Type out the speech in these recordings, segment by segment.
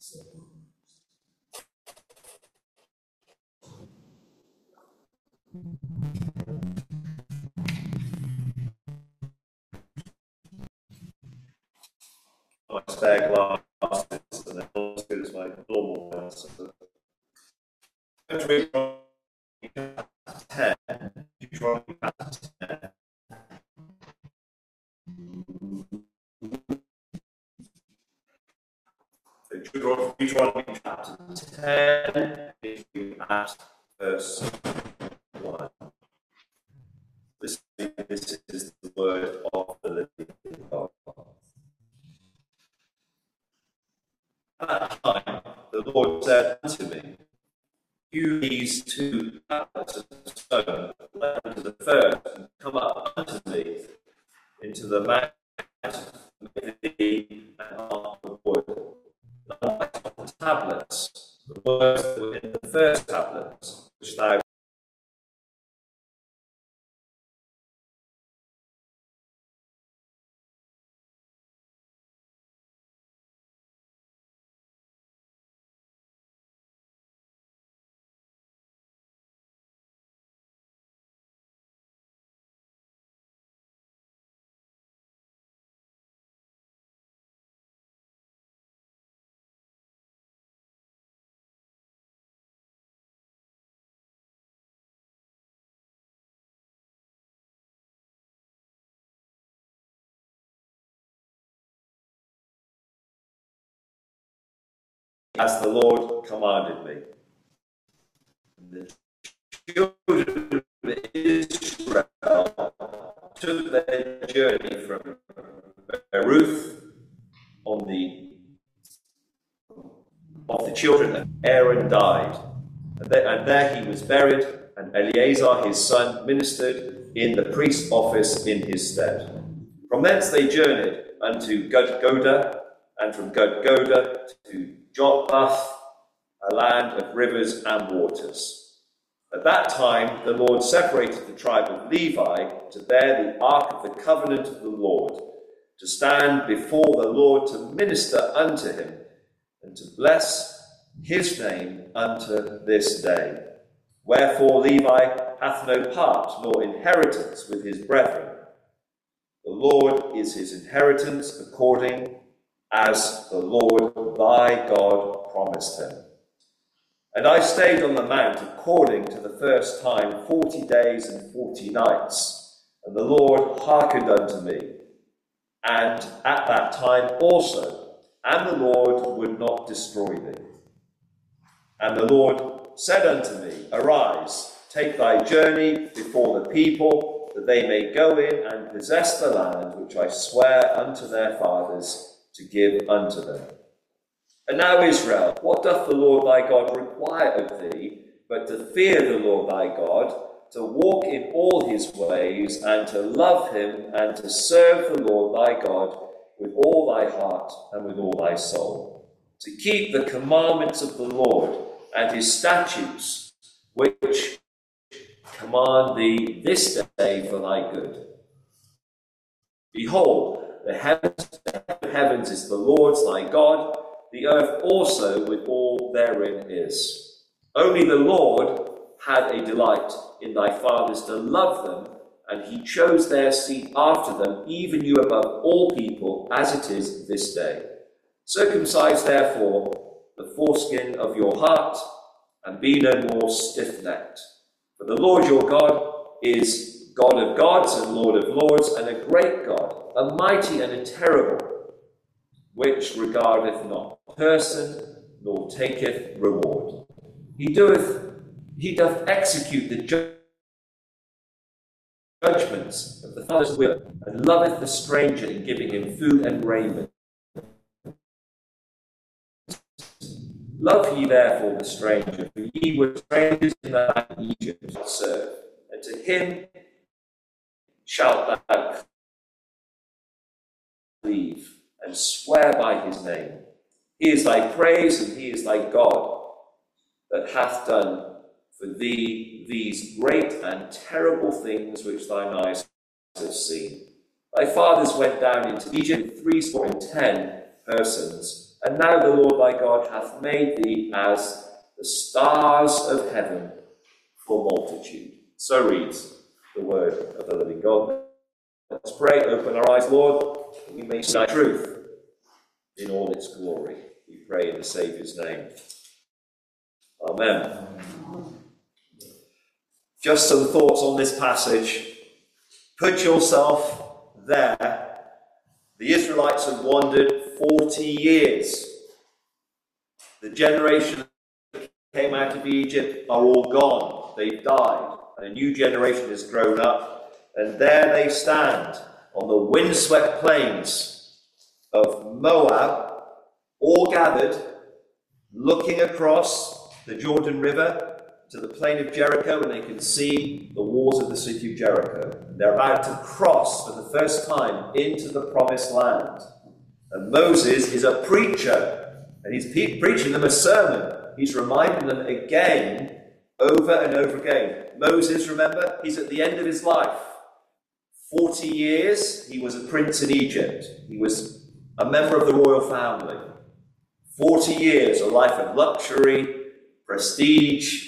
My spare glasses, and they're not as good as my normal ones. Deuteronomy 10. Deuteronomy 10. Deuteronomy chapter 10, at verse 1. This is the word of the living God. At that time, the Lord said unto me, hew these two tablets of stone, unto the first, and come up unto me into the mount, make thee an ark of wood. The tablets, the words that were in the first tablets, which thou as the Lord commanded me. And the children of Israel took their journey from Beeroth of the children of Aaron died, and there he was buried, and Eleazar his son ministered in the priest's office in his stead. From thence they journeyed unto Gudgoda, and from Gudgoda to Jotbath, a land of rivers and waters. At that time the Lord separated the tribe of Levi to bear the ark of the covenant of the Lord, to stand before the Lord to minister unto him, and to bless his name unto this day. Wherefore Levi hath no part nor inheritance with his brethren. The Lord is his inheritance, according as the Lord thy God promised him. And I stayed on the mount according to the first time 40 days and 40 nights, and the Lord hearkened unto me. And at that time also, and the Lord would not destroy thee. And the Lord said unto me, Arise, take thy journey before the people, that they may go in and possess the land which I swear unto their fathers to give unto them. And now, Israel, what doth the Lord thy God require of thee, but to fear the Lord thy God, to walk in all his ways, and to love him, and to serve the Lord thy God with all thy heart and with all thy soul, to keep the commandments of the Lord and his statutes, which command thee this day for thy good. Behold, the heavens is the Lord's thy God, the earth also with all therein is. Only the Lord had a delight in thy fathers to love them, and he chose their seed after them, even you above all people, as it is this day. Circumcise therefore the foreskin of your heart, and be no more stiff-necked. For the Lord your God is God of gods and Lord of lords, and a great God, a mighty and a terrible, which regardeth not person, nor taketh reward. He doth execute the judgments of the Father's will, and loveth the stranger in giving him food and raiment. Love ye therefore the stranger, for ye were strangers in the land of Egypt to serve, and to him shalt thou cleave, and swear by his name. He is thy praise, and he is thy God, that hath done for thee these great and terrible things which thine eyes have seen. Thy fathers went down into Egypt with 70 persons, And now the Lord thy God hath made thee as the stars of heaven for multitude. So reads the word of the living God. Let's pray. Open our eyes, Lord, that we may see thy truth in all its glory. We pray in the Saviour's name. Amen. Just some thoughts on this passage. Put yourself there. The Israelites have wandered 40 years. The generation that came out of Egypt are all gone. They've died. And a new generation has grown up. And there they stand on the windswept plains of Moab, all gathered, looking across the Jordan River to the plain of Jericho, and they can see the walls of the city of Jericho. They're about to cross for the first time into the promised land. And Moses is a preacher, and he's preaching them a sermon. He's reminding them again, over and over again. Moses, remember, he's at the end of his life. 40 years, he was a prince in Egypt. He was a member of the royal family. 40 years, a life of luxury, prestige,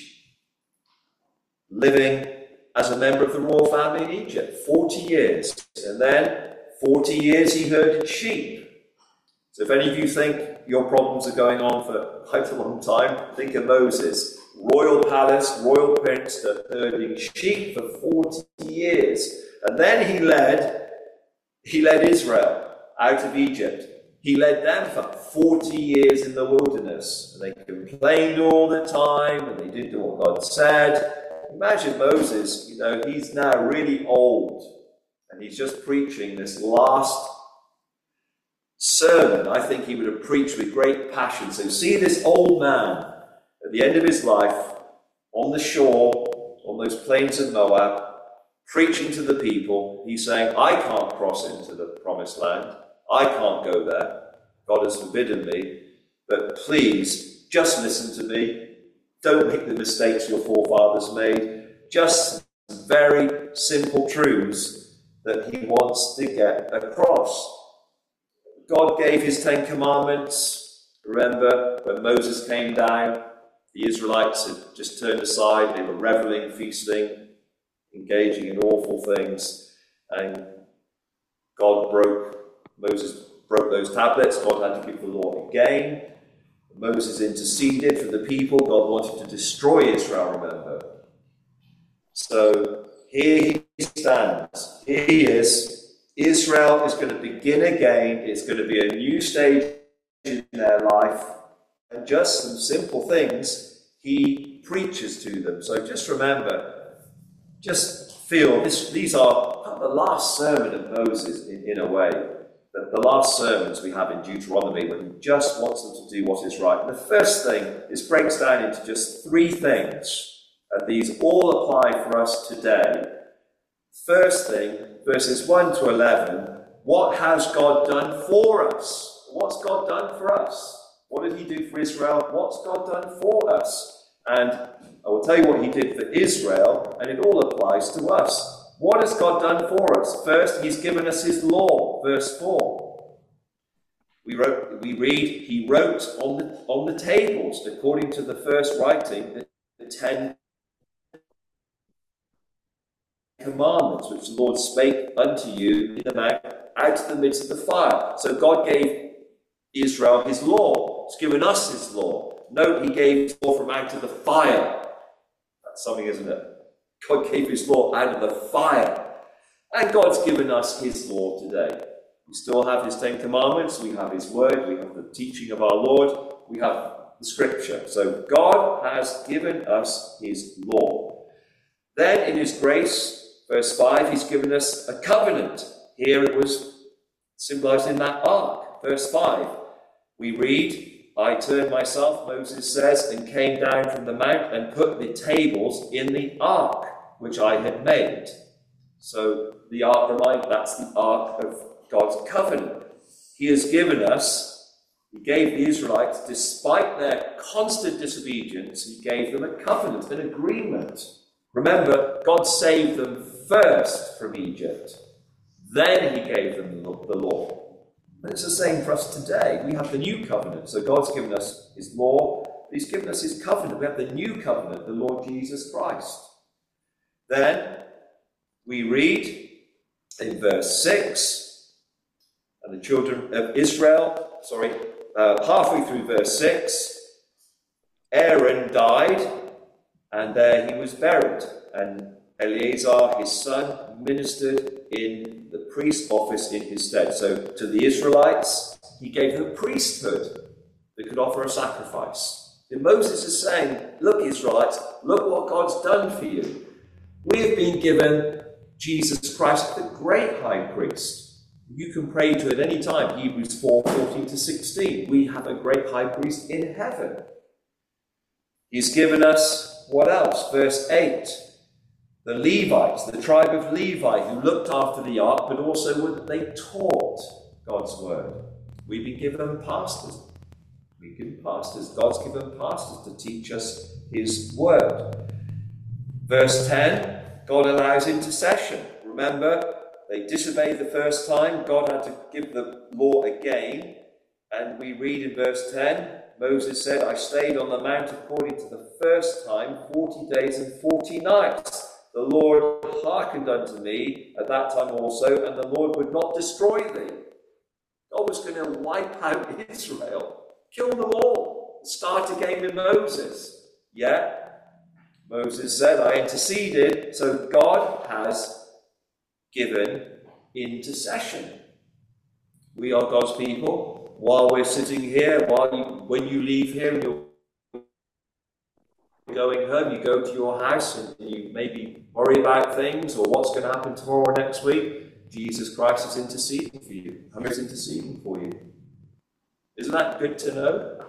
living as a member of the royal family in Egypt. 40 years. And then 40 years he herded sheep. So if any of you think your problems are going on for quite a long time, think of Moses. Royal palace, royal prince, herding sheep for 40 years. And then he led Israel out of Egypt. He led them for 40 years in the wilderness. And they complained all the time, and they didn't do what God said. Imagine Moses, he's now really old, and he's just preaching this last sermon. I think he would have preached with great passion. So see this old man at the end of his life on the shore, on those plains of Moab, preaching to the people. He's saying, I can't cross into the promised land. I can't go there. God has forbidden me. But please, just listen to me. Don't make the mistakes your forefathers made. Just very simple truths that he wants to get across. God gave his 10 commandments. Remember when Moses came down, the Israelites had just turned aside. They were reveling, feasting, engaging in awful things. And Moses broke those tablets. God had to give the law again. Moses interceded for the people. God wanted to destroy Israel, remember. So here he stands. Here he is. Israel is going to begin again. It's going to be a new stage in their life. And just some simple things he preaches to them. So just remember, just feel, these are the last sermon of Moses in a way. The last sermons we have in Deuteronomy, when he just wants them to do what is right. And the first thing, this breaks down into just 3 things, and these all apply for us today. First thing, verses 1 to 11, what has God done for us? What's God done for us? What did he do for Israel? What's God done for us? And I will tell you what he did for Israel, and it all applies to us. What has God done for us? First, he's given us his law, verse 4. We read, he wrote on the tables, according to the first writing, the 10 commandments, which the Lord spake unto you in the mount, out of the midst of the fire. So God gave Israel his law. He's given us his law. Note, he gave his law from out of the fire. That's something, isn't it? God gave his law out of the fire. And God's given us his law today. We still have his 10 commandments. We have his word. We have the teaching of our Lord. We have the scripture. So God has given us his law. Then in his grace, verse 5, he's given us a covenant. Here it was symbolized in that ark. Verse 5, we read, I turned myself, Moses says, and came down from the mount and put the tables in the ark, which I had made. So the ark, that's the ark of God's covenant. He has given us, he gave the Israelites, despite their constant disobedience, he gave them a covenant, an agreement. Remember, God saved them first from Egypt. Then he gave them the law. it's the same for us today. We have the new covenant. So God's given us his law. He's given us his covenant. We have the new covenant, the Lord Jesus Christ. Then we read in verse 6, and the children of Israel, halfway through verse 6, Aaron died, and there he was buried. And Eleazar, his son, ministered in the priest's office in his stead. So to the Israelites, he gave them priesthood that could offer a sacrifice. And Moses is saying, look, Israelites, look what God's done for you. We have been given Jesus Christ, the great high priest. You can pray to it any time. Hebrews 4:14-16. We have a great high priest in heaven. He's given us, what else? Verse 8. The Levites, the tribe of Levi, who looked after the ark, but also they taught God's word. We've been given pastors. We've given pastors. God's given pastors to teach us his word. Verse 10, God allows intercession. Remember, they disobeyed the first time. God had to give the law again. And we read in verse 10, Moses said, I stayed on the mount according to the first time 40 days and 40 nights. The Lord hearkened unto me at that time also, and the Lord would not destroy thee. God was going to wipe out Israel, kill them all, start again with Moses. Yet, Moses said, I interceded, so God has given intercession. We are God's people. While we're sitting here, when you leave here and you're going home, you go to your house and you maybe worry about things or what's going to happen tomorrow or next week. Jesus Christ is interceding for you. Who is interceding for you? Isn't that good to know?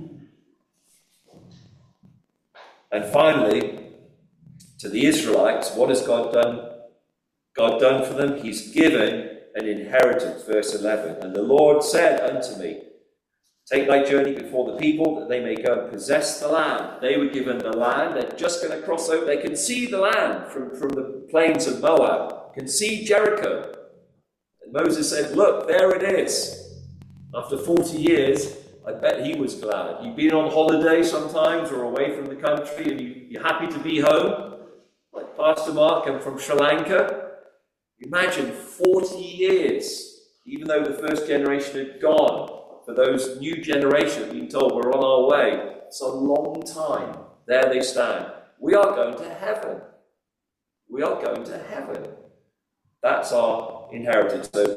And finally, to the Israelites, what has God done? God done for them? He's given an inheritance, verse 11. And the Lord said unto me, take thy journey before the people, that they may go and possess the land. They were given the land. They're just going to cross over. They can see the land from the plains of Moab. Can see Jericho. And Moses said, look, there it is. After 40 years, I bet he was glad. You've been on holiday sometimes or away from the country and you're happy to be home. Like Pastor Mark, I'm from Sri Lanka. Imagine 40 years, even though the first generation had gone. For those new generation being told we're on our way, it's a long time. There they stand. We are going to heaven. We are going to heaven. That's our inheritance. So,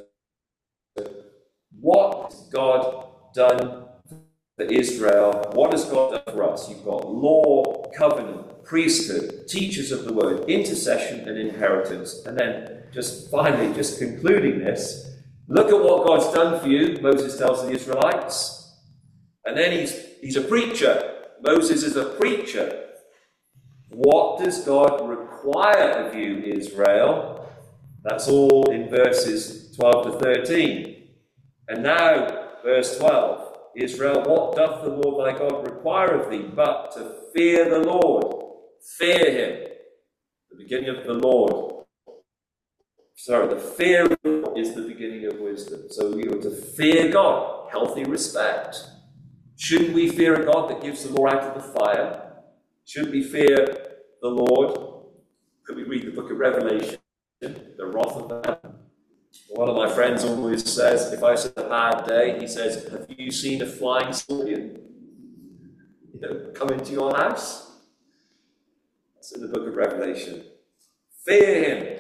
what has God done for Israel? What has God done for us? You've got law, covenant, priesthood, teachers of the word, intercession, and inheritance. And then, just finally, just concluding this, look at what God's done for you, Moses tells the Israelites. And then he's a preacher. Moses is a preacher. What does God require of you, Israel? That's all in verses 12 to 13. And now, verse 12. Israel, what doth the Lord thy God require of thee, but to fear the Lord? Fear him. The beginning of the Lord. The fear of God is the beginning of wisdom. So we are to fear God, healthy respect. Shouldn't we fear a God that gives the law out of the fire? Shouldn't we fear the Lord? Could we read the book of Revelation, the wrath of the Lamb? One of my friends always says, if I said a bad day, he says, have you seen a flying scorpion come into your house? That's in the book of Revelation. Fear him.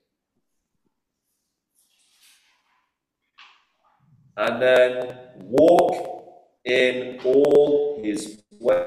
And then walk in all his ways.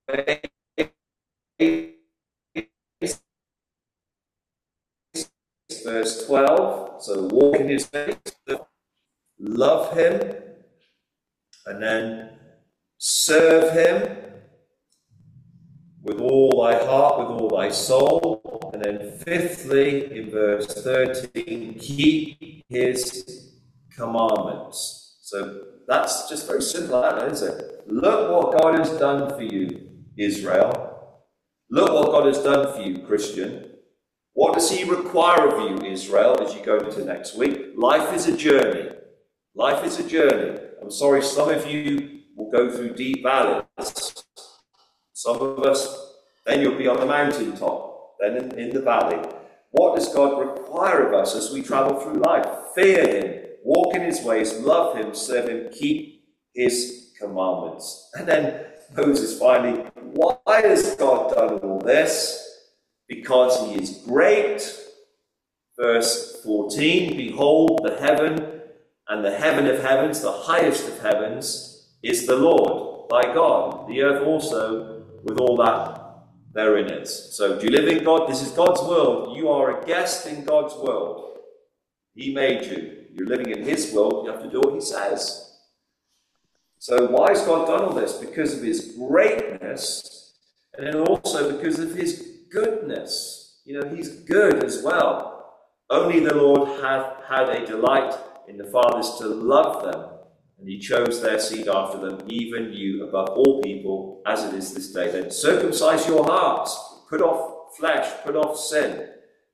Verse 12. So walk in his ways, love him, and then serve him with all thy heart, with all thy soul. And then fifthly, in verse 13, keep his commandments. So that's just very simple, isn't it? Look what God has done for you, Israel. Look what God has done for you, Christian. What does he require of you, Israel, as you go into next week? Life is a journey. Life is a journey. I'm sorry, some of you will go through deep valleys. Some of us, then you'll be on the mountaintop, then in the valley. What does God require of us as we travel through life? Fear him, walk in his ways, love him, serve him, keep his commandments. And then Moses finally, why has God done all this? Because he is great. Verse 14, behold, the heaven and the heaven of heavens, the highest of heavens, is the Lord, thy God. The earth also, with all that therein is. So do you live in God? This is God's world. You are a guest in God's world. He made you. You're living in his world. You have to do what he says. So why has God done all this? Because of his greatness, and then also because of his goodness. You know, he's good as well. Only the Lord hath had a delight in the fathers to love them, and he chose their seed after them, even you above all people, as it is this day. Then circumcise your hearts, put off flesh, put off sin.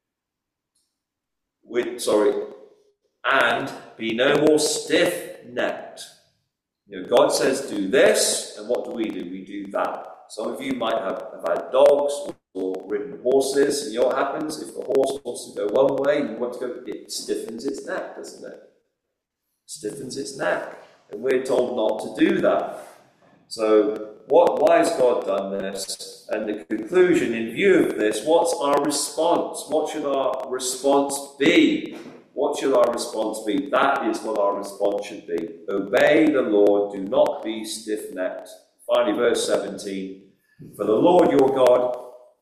And be no more stiff-necked. You know, God says do this, and what do? We do that. Some of you might have had dogs or ridden horses, and you know what happens? If the horse wants to go one way, you want to go, it stiffens its neck, doesn't it? Stiffens its neck. And we're told not to do that. So why has God done this? And the conclusion, in view of this, what's our response? What should our response be? What should our response be? That is what our response should be. Obey the Lord, do not be stiff-necked. Finally, verse 17. For the Lord your God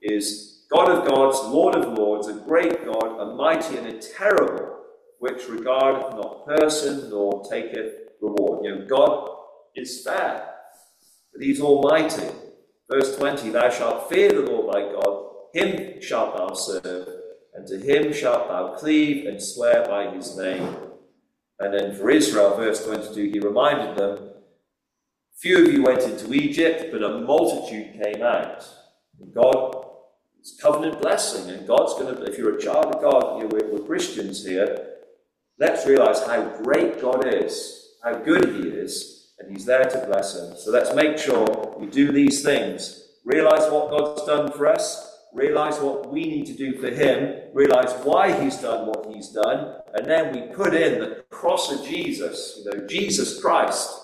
is God of gods, Lord of lords, a great God, a mighty and a terrible, which regardeth not person nor taketh reward. You know, God is fair, but he's almighty. Verse 20, thou shalt fear the Lord thy God, him shalt thou serve, and to him shalt thou cleave and swear by his name. And then for Israel, verse 22, he reminded them, few of you went into Egypt, but a multitude came out. And God, it's covenant blessing, and God's going to, if you're a child of God, you know, we're Christians here, let's realize how great God is, how good he is, and he's there to bless them. So let's make sure we do these things. Realize what God's done for us, realize what we need to do for him, realize why he's done what he's done, and then we put in the cross of Jesus, you know, Jesus Christ.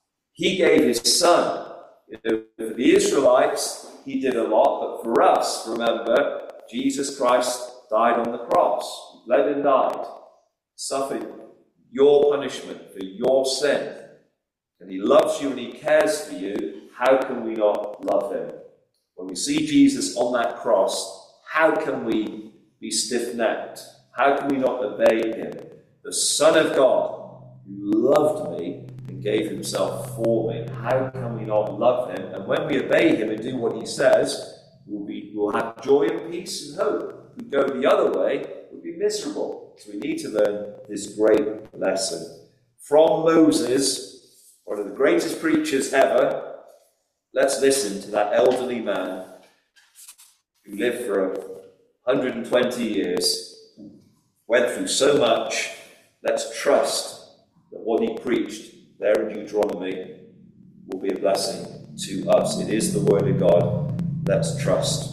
He gave his son. You know, for the Israelites, he did a lot, but for us, remember, Jesus Christ died on the cross. He bled and died, suffered your punishment for your sin. And he loves you and he cares for you. How can we not love him? When we see Jesus on that cross, how can we be stiff-necked? How can we not obey him? The Son of God, who loved me and gave himself for me. How can we not love him? And when we obey him and do what he says, we'll have joy and peace and hope. If we go the other way, we'll be miserable. So we need to learn this great lesson. From Moses, one of the greatest preachers ever, let's listen to that elderly man who lived for 120 years, went through so much. Let's trust that what he preached there in Deuteronomy will be a blessing to us. It is the word of God. Let's trust.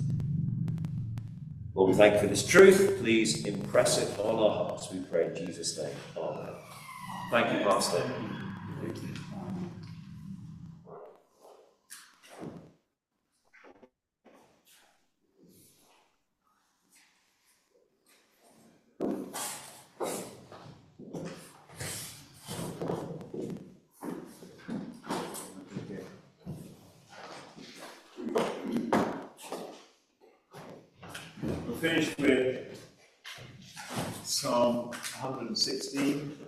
Lord, we thank you for this truth. Please impress it on our hearts, we pray in Jesus' name. Amen. Thank you, Pastor. We'll finish with Psalm 116.